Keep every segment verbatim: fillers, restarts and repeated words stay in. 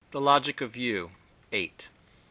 The Logic of You, eight.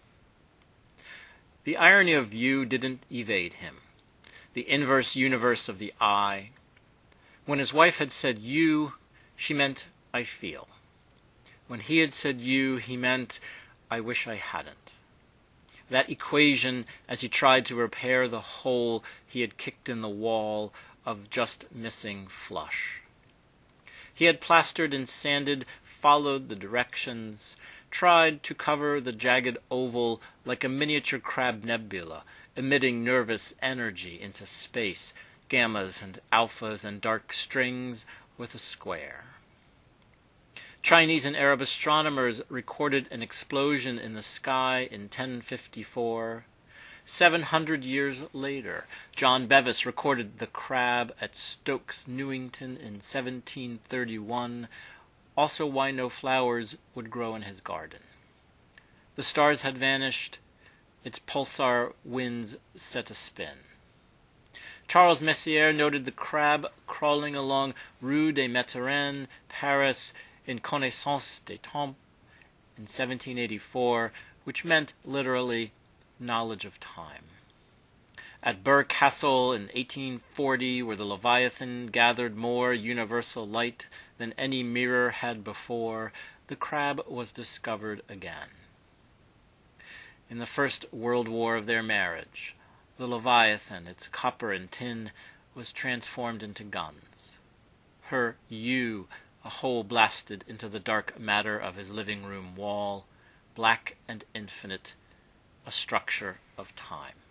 The irony of you didn't evade him. The inverse universe of the I. When his wife had said you, she meant I feel. When he had said you, he meant I wish I hadn't. That equation, as he tried to repair the hole he had kicked in the wall of just missing flush. He had plastered and sanded, followed the directions, tried to cover the jagged oval like a miniature crab nebula, emitting nervous energy into space, gammas and alphas and dark strings with a square. Chinese and Arab astronomers recorded an explosion in the sky in ten fifty-four. Seven hundred years later, John Bevis recorded the crab at Stokes Newington in seventeen thirty-one, also why no flowers would grow in his garden. The stars had vanished, its pulsar winds set a spin. Charles Messier noted the crab crawling along Rue des Mathurins, Paris, in Connaissance des Temps in seventeen eighty-four, which meant literally knowledge of time. At Burr Castle in eighteen forty, where the Leviathan gathered more universal light than any mirror had before, the crab was discovered again. In the First World War of their marriage, the Leviathan, its copper and tin, was transformed into guns. Her you, a hole blasted into the dark matter of his living room wall, black and infinite, a structure of time.